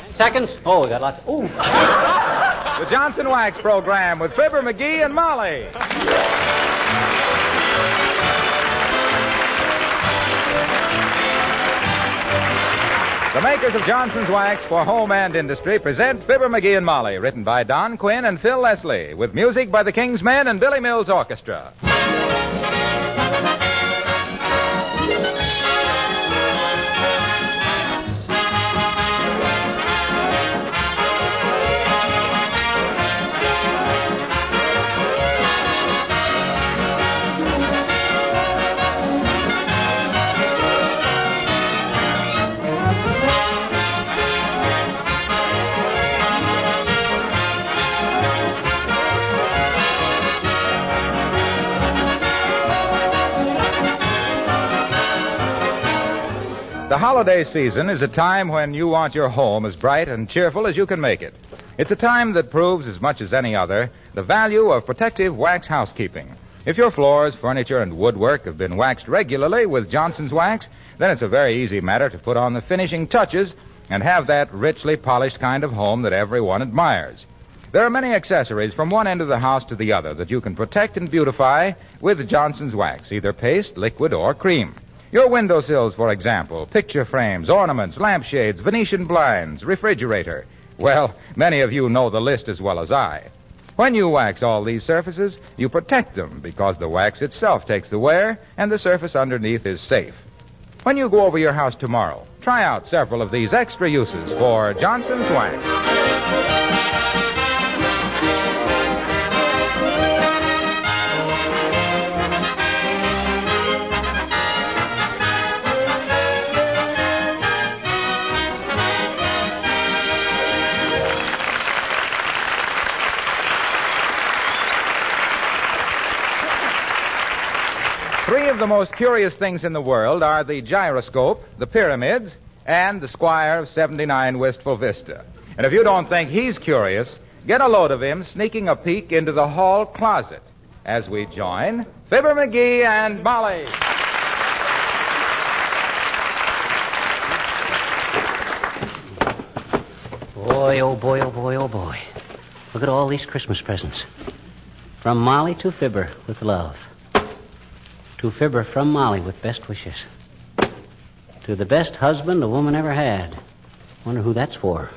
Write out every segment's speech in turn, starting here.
seconds. Oh, we got lots. Ooh. The Johnson Wax Program with Fibber McGee and Molly. The makers of Johnson's Wax for home and industry present Fibber McGee and Molly, written by Don Quinn and Phil Leslie, with music by the King's Men and Billy Mills Orchestra. The holiday season is a time when you want your home as bright and cheerful as you can make it. It's a time that proves, as much as any other, the value of protective wax housekeeping. If your floors, furniture, and woodwork have been waxed regularly with Johnson's Wax, then it's a very easy matter to put on the finishing touches and have that richly polished kind of home that everyone admires. There are many accessories from one end of the house to the other that you can protect and beautify with Johnson's Wax, either paste, liquid, or cream. Your windowsills, for example, picture frames, ornaments, lampshades, Venetian blinds, refrigerator. Well, many of you know the list as well as I. When you wax all these surfaces, you protect them because the wax itself takes the wear and the surface underneath is safe. When you go over your house tomorrow, try out several of these extra uses for Johnson's Wax. 3 of the most curious things in the world are the gyroscope, the pyramids, and the Squire of 79 Wistful Vista. And if you don't think he's curious, get a load of him sneaking a peek into the hall closet as we join Fibber McGee and Molly. Boy, oh boy, oh boy, oh boy. Look at all these Christmas presents. From Molly to Fibber with love. To Fibber from Molly with best wishes. To the best husband a woman ever had. Wonder who that's for.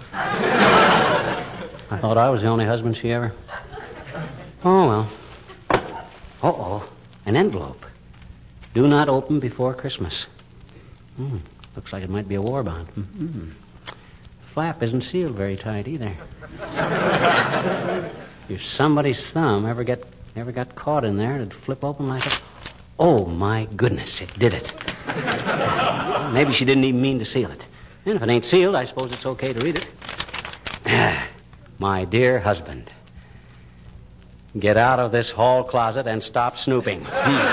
I thought I was the only husband she ever... Oh, well. Uh-oh. An envelope. Do not open before Christmas. Looks like it might be a war bond. Flap isn't sealed very tight either. If somebody's thumb ever got caught in there, it'd flip open like a... Oh, my goodness, it did it. Maybe she didn't even mean to seal it. And if it ain't sealed, I suppose it's okay to read it. My dear husband, get out of this hall closet and stop snooping.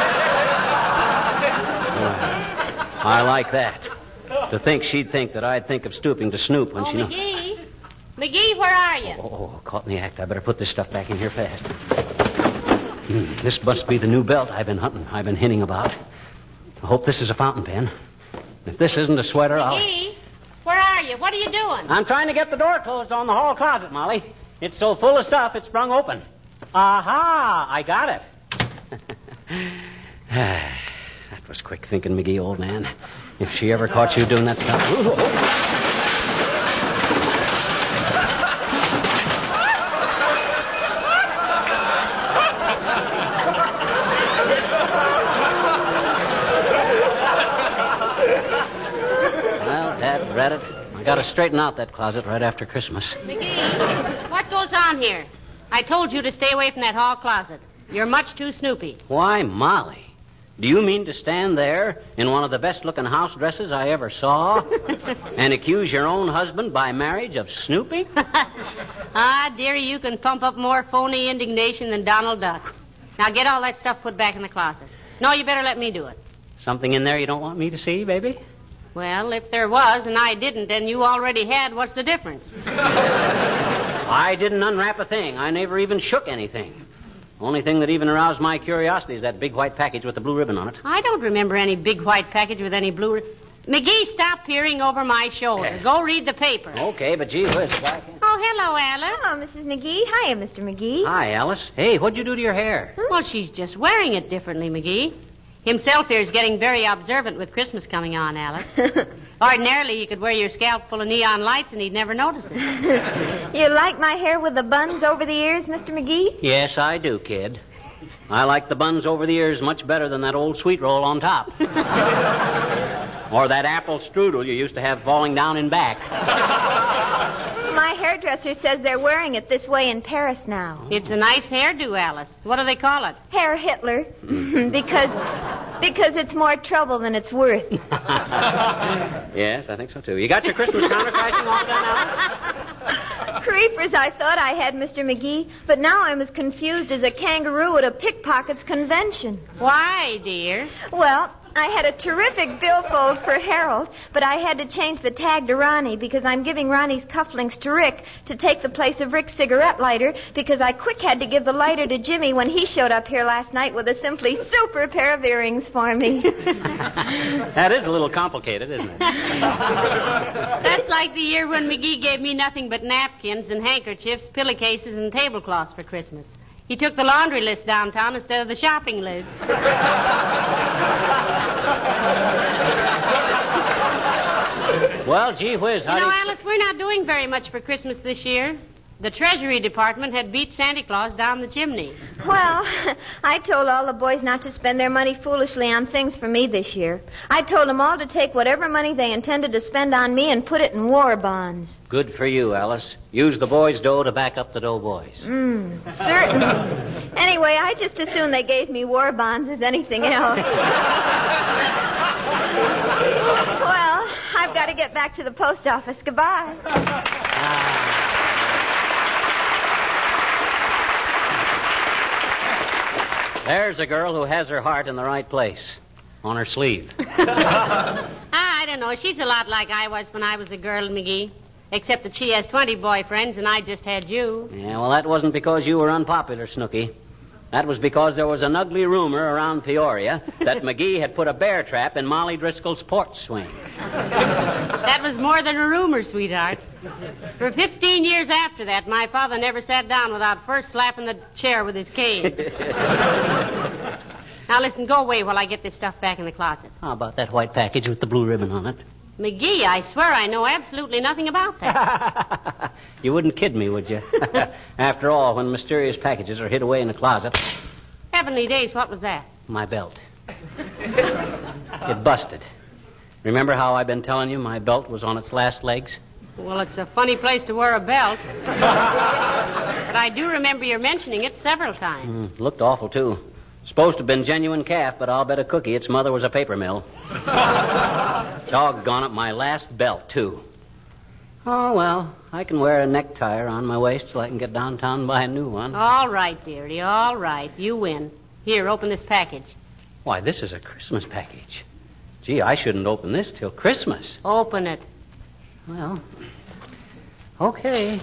I like that. To think she'd think that I'd think of stooping to snoop when she knows. McGee? McGee, where are you? Oh, caught in the act. I better put this stuff back in here fast. This must be the new belt I've been hinting about. I hope this is a fountain pen. If this isn't a sweater, McGee, where are you? What are you doing? I'm trying to get the door closed on the hall closet, Molly. It's so full of stuff, it's sprung open. Aha! I got it. That was quick thinking, McGee, old man. If she ever caught you doing that stuff... Read it. I got to straighten out that closet right after Christmas. McGee, what goes on here? I told you to stay away from that hall closet. You're much too snoopy. Why, Molly, do you mean to stand there in one of the best-looking house dresses I ever saw and accuse your own husband by marriage of snooping? Dearie, you can pump up more phony indignation than Donald Duck. Now get all that stuff put back in the closet. No, you better let me do it. Something in there you don't want me to see, baby? Well, if there was and I didn't and you already had, what's the difference? I didn't unwrap a thing. I never even shook anything. Only thing that even aroused my curiosity is that big white package with the blue ribbon on it. I don't remember any big white package with any blue ribbon. McGee, stop peering over my shoulder. Go read the paper. Okay, but gee whiz, I can't. Oh, hello, Alice. Hello, Mrs. McGee. Hiya, Mr. McGee. Hi, Alice. Hey, what'd you do to your hair? Well, she's just wearing it differently, McGee. Himself here is getting very observant with Christmas coming on, Alice. Ordinarily, you could wear your scalp full of neon lights and he'd never notice it. You like my hair with the buns over the ears, Mr. McGee? Yes, I do, kid. I like the buns over the ears much better than that old sweet roll on top. Or that apple strudel you used to have falling down in back. My hairdresser says they're wearing it this way in Paris now. It's a nice hairdo, Alice. What do they call it? Hair Hitler. because it's more trouble than it's worth. Yes, I think so, too. You got your Christmas counter crashing all done, Alice? Creepers, I thought I had, Mr. McGee, but now I'm as confused as a kangaroo at a pickpockets convention. Why, dear? Well, I had a terrific billfold for Harold, but I had to change the tag to Ronnie because I'm giving Ronnie's cufflinks to Rick to take the place of Rick's cigarette lighter because I quick had to give the lighter to Jimmy when he showed up here last night with a simply super pair of earrings for me. That is a little complicated, isn't it? That's like the year when McGee gave me nothing but napkins and handkerchiefs, pillowcases, and tablecloths for Christmas. He took the laundry list downtown instead of the shopping list. Well, gee whiz, how Alice, we're not doing very much for Christmas this year. The Treasury Department had beat Santa Claus down the chimney. Well, I told all the boys not to spend their money foolishly on things for me this year. I told them all to take whatever money they intended to spend on me and put it in war bonds. Good for you, Alice. Use the boys' dough to back up the doughboys. Certainly. Anyway, I just as soon they gave me war bonds as anything else. Well, I've got to get back to the post office. Goodbye. There's a girl who has her heart in the right place. On her sleeve. I don't know. She's a lot like I was when I was a girl, McGee. Except that she has 20 boyfriends and I just had you. Yeah, well, that wasn't because you were unpopular, Snooky. That was because there was an ugly rumor around Peoria that McGee had put a bear trap in Molly Driscoll's porch swing. That was more than a rumor, sweetheart. For 15 years after that, my father never sat down without first slapping the chair with his cane. Now, listen, go away while I get this stuff back in the closet. How about that white package with the blue ribbon on it? McGee, I swear I know absolutely nothing about that. You wouldn't kid me, would you? After all, when mysterious packages are hid away in the closet... Heavenly days, what was that? My belt. It busted. Remember how I've been telling you my belt was on its last legs? Well, it's a funny place to wear a belt. But I do remember your mentioning it several times. Looked awful, too. Supposed to have been genuine calf, but I'll bet a cookie its mother was a paper mill. Doggone it, my last belt, too. Oh, well, I can wear a necktie around my waist till I can get downtown and buy a new one. All right, dearie, all right. You win. Here, open this package. Why, this is a Christmas package. Gee, I shouldn't open this till Christmas. Open it. Well, okay.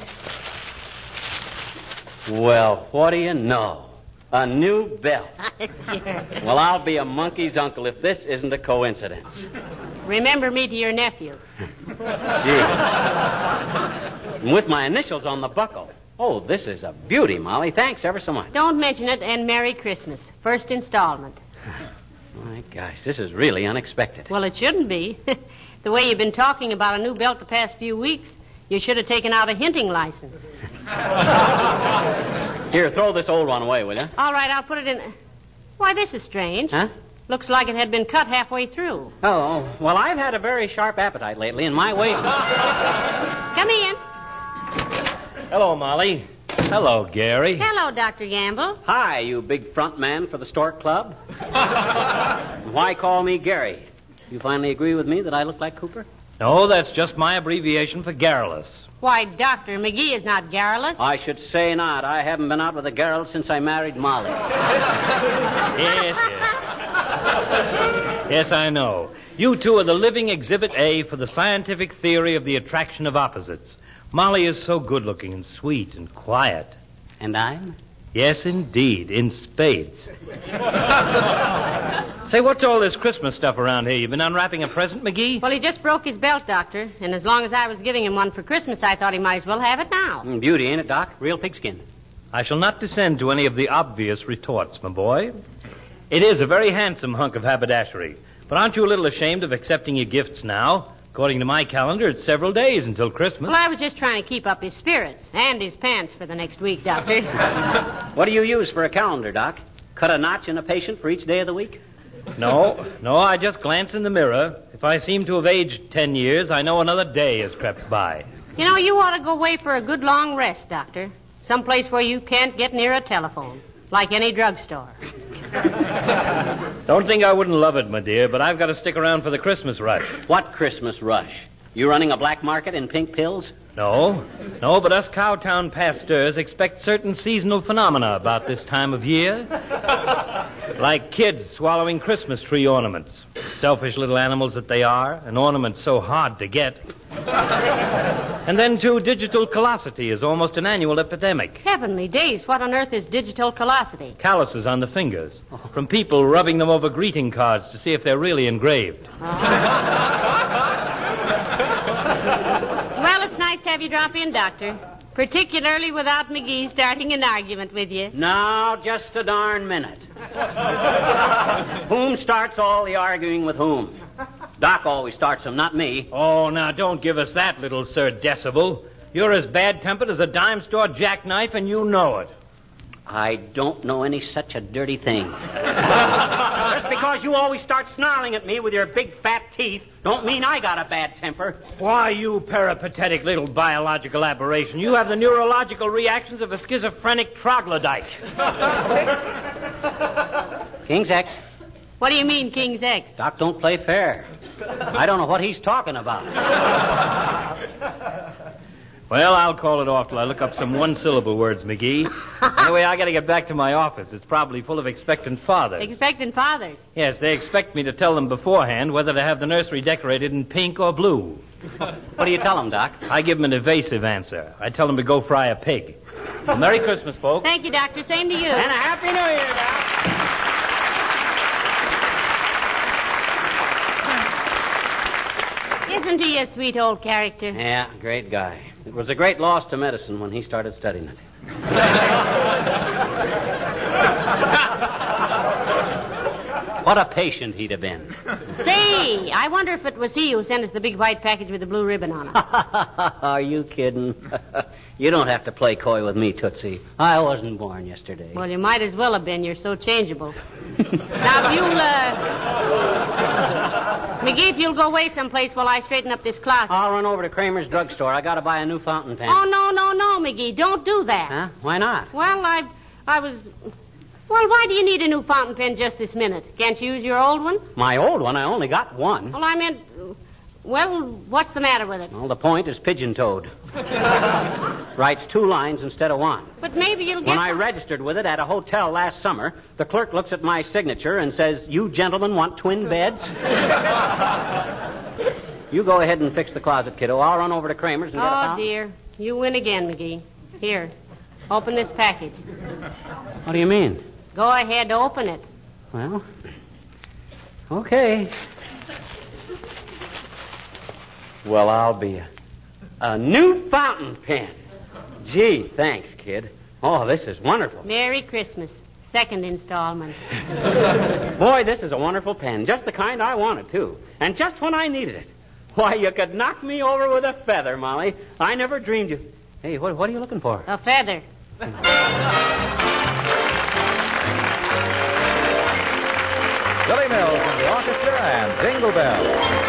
Well, what do you know? A new belt. Sure. Well, I'll be a monkey's uncle if this isn't a coincidence. Remember me to your nephew. Gee. And with my initials on the buckle. Oh, this is a beauty, Molly. Thanks ever so much. Don't mention it, and Merry Christmas. First installment. My gosh, this is really unexpected. Well, it shouldn't be. The way you've been talking about a new belt the past few weeks, you should have taken out a hinting license. Here, throw this old one away, will you? All right, I'll put it in... Why, this is strange. Huh? Looks like it had been cut halfway through. Oh, well, I've had a very sharp appetite lately, and my waist... Come in. Hello, Molly. Hello, Gary. Hello, Dr. Gamble. Hi, you big front man for the Stork Club. Why call me Gary? You finally agree with me that I look like Cooper? No, that's just my abbreviation for garrulous. Why, Dr. McGee is not garrulous. I should say not. I haven't been out with a girl since I married Molly. Yes. Yes, I know. You two are the living exhibit A for the scientific theory of the attraction of opposites. Molly is so good-looking and sweet and quiet. And I'm? Yes, indeed, in spades. Say, what's all this Christmas stuff around here? You been unwrapping a present, McGee? Well, he just broke his belt, Doctor. And as long as I was giving him one for Christmas, I thought he might as well have it now. Beauty, ain't it, Doc? Real pigskin. I shall not descend to any of the obvious retorts, my boy. It is a very handsome hunk of haberdashery. But aren't you a little ashamed of accepting your gifts now? According to my calendar, it's several days until Christmas. Well, I was just trying to keep up his spirits and his pants for the next week, Doctor. What do you use for a calendar, Doc? Cut a notch in a patient for each day of the week? No, I just glance in the mirror. If I seem to have aged 10 years, I know another day has crept by. You know, you ought to go away for a good long rest, Doctor. Someplace where you can't get near a telephone, like any drugstore. Don't think I wouldn't love it, my dear, but I've got to stick around for the Christmas rush. What Christmas rush? You running a black market in pink pills? No, but us Cowtown pasteurs expect certain seasonal phenomena about this time of year. Like kids swallowing Christmas tree ornaments. Selfish little animals that they are, and ornaments so hard to get. And then, too, digital callosity is almost an annual epidemic. Heavenly days, what on earth is digital callosity? Calluses on the fingers. From people rubbing them over greeting cards to see if they're really engraved. Well, it's nice to have you drop in, Doctor. Particularly without McGee starting an argument with you. No, just a darn minute. Whom starts all the arguing with whom? Doc always starts them, not me. Oh, now, don't give us that, little Sir Decibel. You're as bad-tempered as a dime store jackknife, and you know it. I don't know any such a dirty thing. Just because you always start snarling at me with your big fat teeth don't mean I got a bad temper. Why, you peripatetic little biological aberration. You have the neurological reactions of a schizophrenic troglodyte. King's X. What do you mean, King's X? Doc don't play fair. I don't know what he's talking about. Well, I'll call it off till I look up some one-syllable words, McGee. Anyway, I got to get back to my office. It's probably full of expectant fathers. Expectant fathers? Yes, they expect me to tell them beforehand whether to have the nursery decorated in pink or blue. What do you tell them, Doc? I give them an evasive answer. I tell them to go fry a pig. Well, Merry Christmas, folks. Thank you, Doctor. Same to you. And a Happy New Year, Doc. Isn't he a sweet old character? Yeah, great guy. It was a great loss to medicine when he started studying it. What a patient he'd have been. Say, I wonder if it was he who sent us the big white package with the blue ribbon on it. Are you kidding? You don't have to play coy with me, Tootsie. I wasn't born yesterday. Well, you might as well have been. You're so changeable. Now, if you'll, McGee, if you'll go away someplace while I straighten up this closet. I'll run over to Kramer's drugstore. I got to buy a new fountain pen. Oh, no, McGee. Don't do that. Huh? Why not? Well, I was... Well, why do you need a new fountain pen just this minute? Can't you use your old one? My old one? I only got one. Well, I meant... Well, what's the matter with it? Well, the point is pigeon-toed. Writes 2 lines instead of 1. But maybe you'll get... When I registered with it at a hotel last summer, the clerk looks at my signature and says, "You gentlemen want twin beds?" You go ahead and fix the closet, kiddo. I'll run over to Kramer's and get a fountain. Oh, dear. You win again, McGee. Here, open this package. What do you mean? Go ahead, open it. Well, okay. Well, I'll be a new fountain pen. Gee, thanks, kid. Oh, this is wonderful. Merry Christmas. Second installment. Boy, this is a wonderful pen. Just the kind I wanted, too. And just when I needed it. Why, you could knock me over with a feather, Molly. I never dreamed you... Hey, what are you looking for? A feather. Billy Mills and the orchestra and Jingle Bells.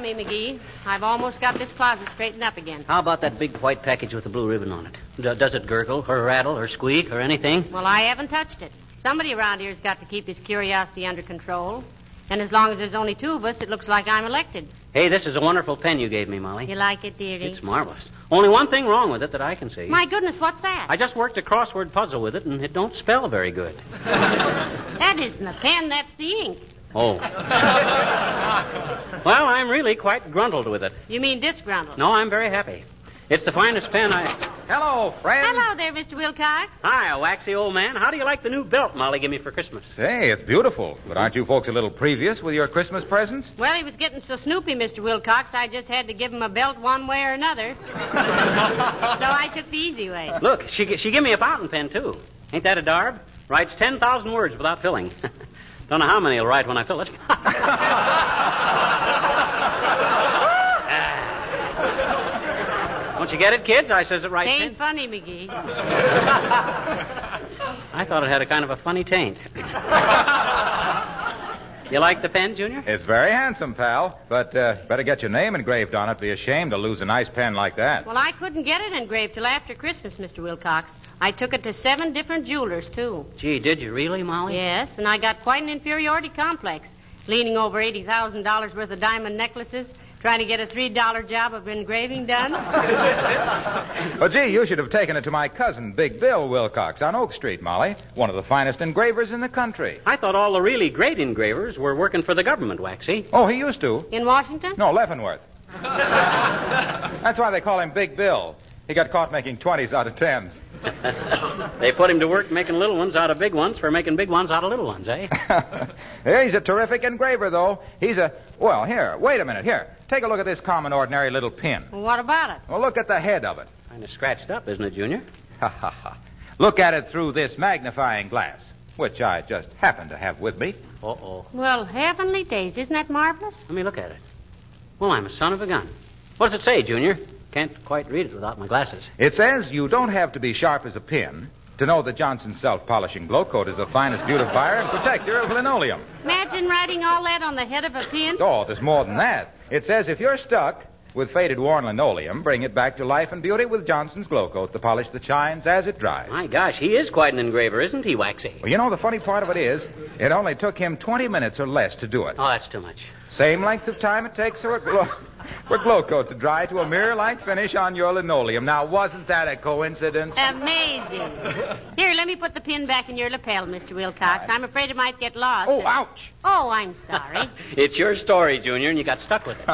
me, McGee. I've almost got this closet straightened up again. How about that big white package with the blue ribbon on it? Does it gurgle or rattle or squeak or anything? Well, I haven't touched it. Somebody around here's got to keep his curiosity under control. And as long as there's only two of us, it looks like I'm elected. Hey, this is a wonderful pen you gave me, Molly. You like it, dearie? It's marvelous. Only one thing wrong with it that I can see. My goodness, what's that? I just worked a crossword puzzle with it, and it don't spell very good. That isn't the pen, that's the ink. Oh. Well, I'm really quite gruntled with it. You mean disgruntled? No, I'm very happy. It's the finest pen Hello, friends. Hello there, Mr. Wilcox. Hi, waxy old man. How do you like the new belt Molly gave me for Christmas? Say, it's beautiful. But aren't you folks a little previous with your Christmas presents? Well, he was getting so snoopy, Mr. Wilcox, I just had to give him a belt one way or another. So I took the easy way. Look, she gave me a fountain pen, too. Ain't that a darb? Writes 10,000 words without filling. Don't know how many he'll write when I fill it. Don't you get it, kids? I says it right. Ain't funny, McGee. I thought it had a kind of a funny taint. You like the pen, Junior? It's very handsome, pal. But better get your name engraved on it. Be ashamed to lose a nice pen like that. Well, I couldn't get it engraved till after Christmas, Mr. Wilcox. I took it to 7 different jewelers, too. Gee, did you really, Molly? Yes, and I got quite an inferiority complex. Leaning over $80,000 worth of diamond necklaces, trying to get a $3 job of engraving done. Well, gee, you should have taken it to my cousin, Big Bill Wilcox, on Oak Street, Molly. One of the finest engravers in the country. I thought all the really great engravers were working for the government, Waxy. Oh, he used to. In Washington? No, Leavenworth. That's why they call him Big Bill. He got caught making 20s out of 10s. They put him to work making little ones out of big ones for making big ones out of little ones, eh? Yeah, he's a terrific engraver, though. Well, here, wait a minute. Here, take a look at this common, ordinary little pin. Well, what about it? Well, look at the head of it. Kind of scratched up, isn't it, Junior? Ha, ha, ha. Look at it through this magnifying glass, which I just happen to have with me. Uh-oh. Well, heavenly days, isn't that marvelous? Let me look at it. Well, I'm a son of a gun. What does it say, Junior? Can't quite read it without my glasses. It says you don't have to be sharp as a pin to know that Johnson's self-polishing glow coat is the finest beautifier and protector of linoleum. Imagine writing all that on the head of a pin. Oh, there's more than that. It says if you're stuck with faded, worn linoleum, bring it back to life and beauty with Johnson's glow coat, the polish that shines as it dries. My gosh, he is quite an engraver, isn't he, Waxy? Well, you know, the funny part of it is, it only took him 20 minutes or less to do it. Oh, that's too much. Same length of time it takes for a glow coat to dry to a mirror-like finish on your linoleum. Now, wasn't that a coincidence? Amazing. Here, let me put the pin back in your lapel, Mr. Wilcox. I'm afraid it might get lost. Oh, ouch. Oh, I'm sorry. It's your story, Junior, and you got stuck with it.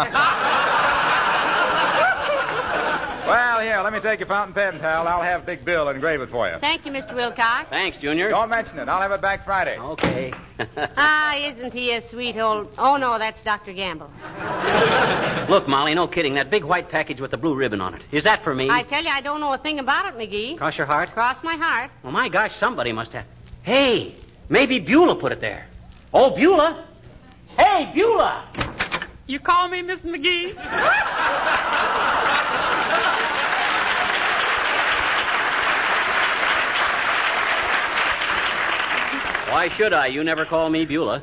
Well, here, let me take your fountain pen, pal. I'll have Big Bill engrave it for you. Thank you, Mr. Wilcox. Thanks, Junior. Don't mention it. I'll have it back Friday. Okay. Ah, isn't he a sweet old... Oh, no, that's Dr. Gamble. Look, Molly, no kidding. That big white package with the blue ribbon on it. Is that for me? I tell you, I don't know a thing about it, McGee. Cross your heart? Cross my heart. Well, my gosh, somebody must have... Hey, maybe Beulah put it there. Oh, Beulah. Hey, Beulah. You call me Miss McGee? Why should I? You never call me Beulah.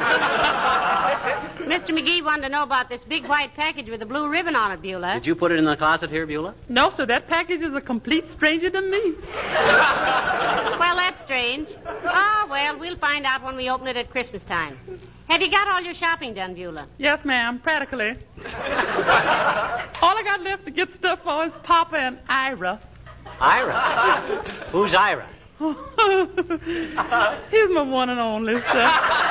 Mr. McGee wanted to know about this big white package with a blue ribbon on it, Beulah. Did you put it in the closet here, Beulah? No, sir. That package is a complete stranger to me. Well, that's strange. Oh, well, we'll find out when we open it at Christmas time. Have you got all your shopping done, Beulah? Yes, ma'am, practically. All I got left to get stuff for is Papa and Ira. Ira? Who's Ira? He's my one and only, sir.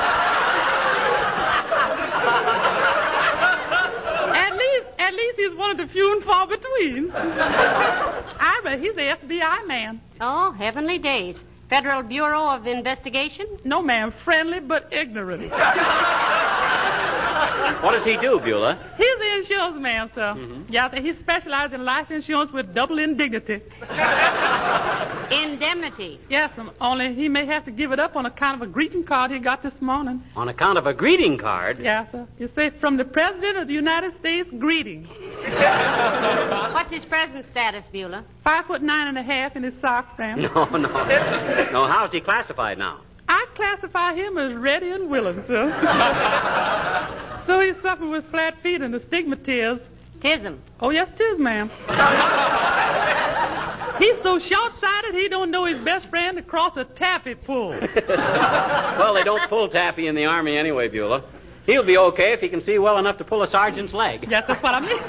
At least he's one of the few and far between. Ira, he's the FBI man. Oh, heavenly days. Federal Bureau of Investigation? No, ma'am, friendly but ignorant. What does he do, Beulah? He's the insurance man, sir. Mm-hmm. Yeah, he specializes in life insurance with double indignity. Indemnity. Yes, only he may have to give it up on account of a greeting card he got this morning. On account of a greeting card? Yes, sir. You say, from the President of the United States, greeting. What's his present status, Beulah? 5'9.5" in his socks, Sam. No. No, how's he classified now? I classify him as ready and willing, sir. So he's suffering with flat feet and astigmatism. Tism. Oh, yes, 'tis, ma'am. He's so short-sighted he don't know his best friend across a taffy pull. Well, they don't pull taffy in the Army anyway, Beulah. He'll be okay if he can see well enough to pull a sergeant's leg. Yes, that's what I mean.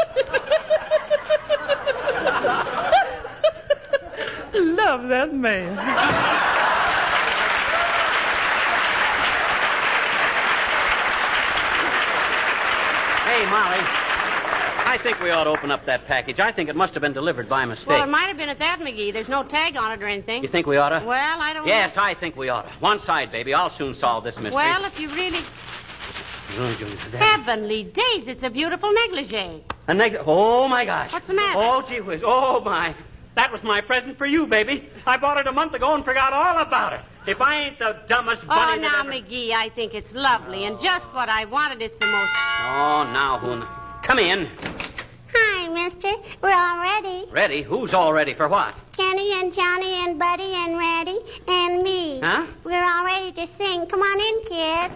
Love that man. Hey, Molly. I think we ought to open up that package. I think it must have been delivered by mistake. Well, it might have been at that, McGee. There's no tag on it or anything. You think we ought to? Well, I don't Yes, know. I think we ought to. One side, baby. I'll soon solve this mystery. Well, if you really... Heavenly days, it's a beautiful negligee. Oh, my gosh. What's the matter? Oh, gee whiz. Oh, my. That was my present for you, baby. I bought it a month ago and forgot all about it. If I ain't the dumbest bunny now, that ever... McGee, I think it's lovely and just what I wanted. It's the most... Oh, now, Hoon. Come in. Hi, mister. We're all ready. Ready? Who's all ready for what? Kenny and Johnny and Buddy and Reddy and me. Huh? We're all ready to sing. Come on in, kids.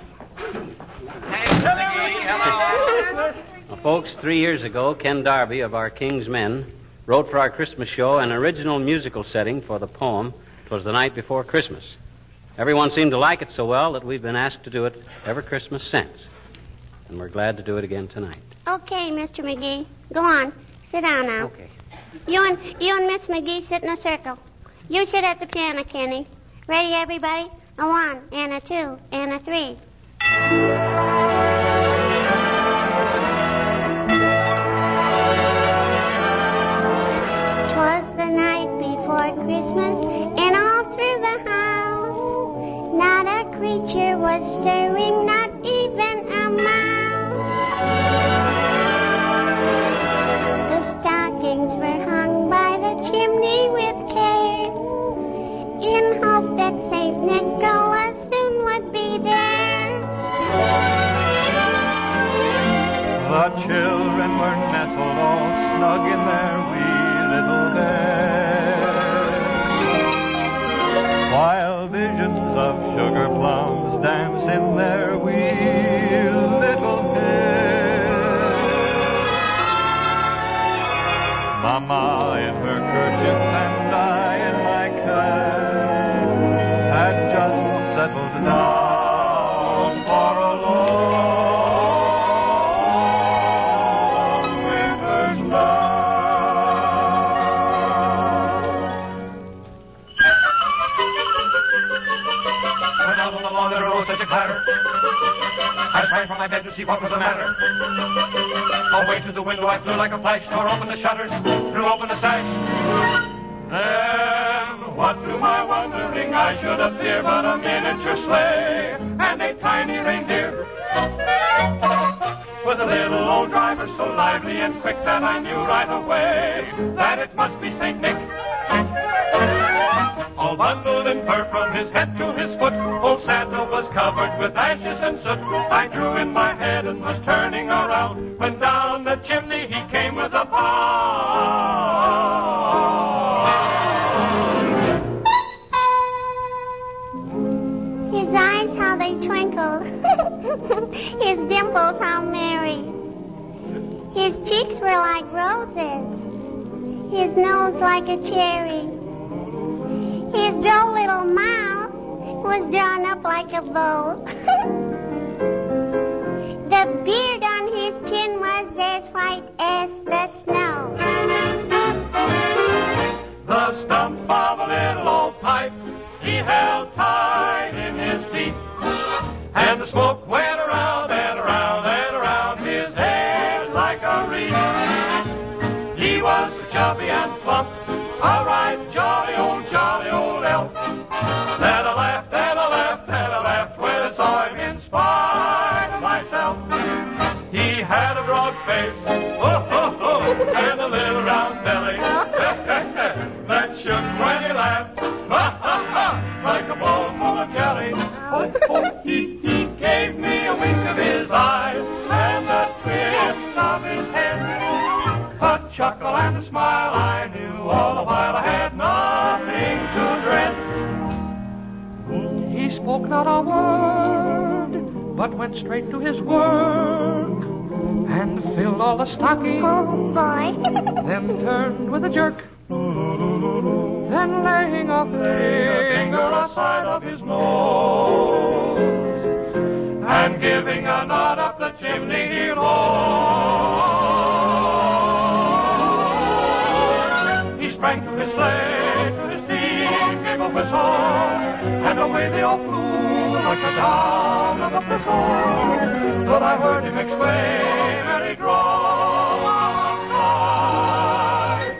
Well, folks, 3 years ago, Ken Darby of our King's Men wrote for our Christmas show an original musical setting for the poem, "'Twas the Night Before Christmas." Everyone seemed to like it so well that we've been asked to do it every Christmas since. And we're glad to do it again tonight. Okay, Mr. McGee. Go on. Sit down now. Okay. You and Miss McGee sit in a circle. You sit at the piano, Kenny. Ready, everybody? A 1 and a 2 and a 3. 'Twas the night before Christmas, and all through the house, not a creature was stirring, not even a mouse. The stockings were hung by the chimney with care, in hope that Saint Nicholas soon would be there. The children were nestled all snug in their wee little bed, while visions of sugar plums dance in their wee little heads. Mama in her kerchief and I in my cap had just settled down for a long winter's nap. When out on the lawn there arose such a clatter, I sprang from my bed to see what was the matter. Away to the window I flew like a flash, tore open the shutters, threw open the sash. Then, what to my wondering I should appear but a miniature sleigh and a tiny reindeer, with a little old driver so lively and quick that I knew right away that it must be St. Nick. All bundled in fur from his head to his foot, old Santa was covered with ashes and soot. I drew in my head and was turning around when down the chimney he came with a bound. His eyes, how they twinkled. His dimples, how merry. His cheeks were like roses. His nose like a cherry. His droll little mouth was drawn up like a bow. The beard on his chin was as white as the snow. The stump of a little old pipe he held tight in his teeth, and the smoke went around and around and around his head like a wreath. He was so chubby and plump, a right jolly old elf, that I laughed and I laughed and I laughed when I saw him in spite of myself. He had a broad face, and a little round belly that shook when he laughed, like a bowl full of jelly. He gave me a wink of his eye and a twist of his head, a chuckle and a smile I knew all the while I had nothing to dread. He spoke not a word, but but went straight to his work and filled all the stockings. Oh, boy. Then turned with a jerk. Then laying a finger aside of his nose and giving a nod up the chimney he rode. He sprang to his sleigh, to his team, gave a whistle, and away they all flew like the down of a thistle. But I heard him exclaim, and he cried,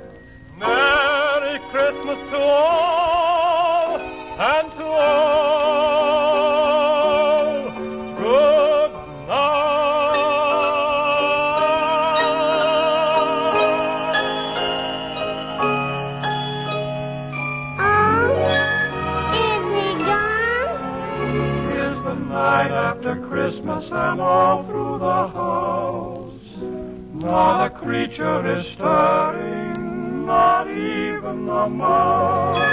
Merry Christmas to all, and to all, good night after Christmas and all through the house. Not a creature is stirring, not even the mouse.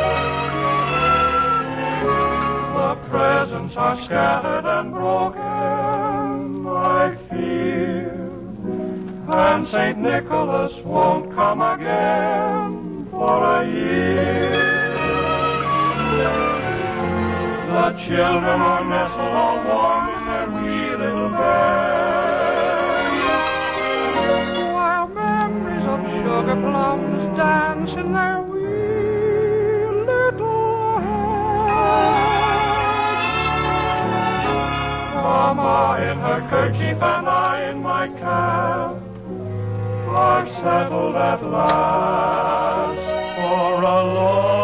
The presents are scattered and broken, I fear, and St. Nicholas won't come again for a year. The children are nestled all warm in their wee little beds, while memories of sugar plums dance in their wee little heads. Mama in her kerchief and I in my cap are settled at last for a long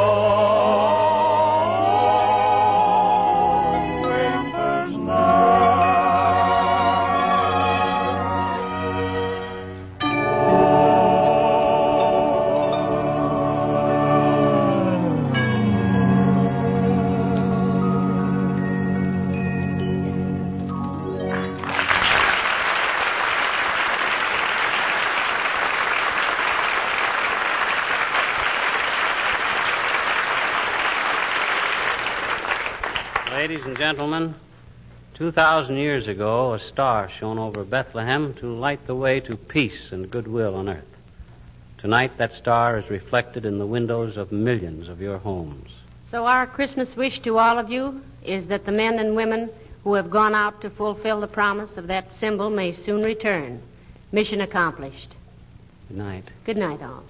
Ladies and gentlemen, 2,000 years ago, a star shone over Bethlehem to light the way to peace and goodwill on earth. Tonight, that star is reflected in the windows of millions of your homes. So our Christmas wish to all of you is that the men and women who have gone out to fulfill the promise of that symbol may soon return. Mission accomplished. Good night. Good night, all.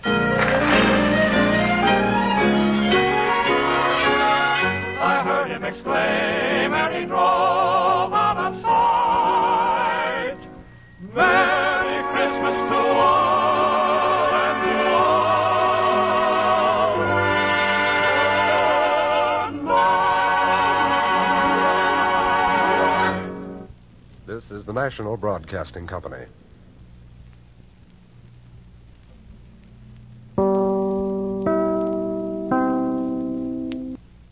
I heard him exclaim, and he drove out of sight. Merry Christmas to all, and to all. Good night. This is the National Broadcasting Company.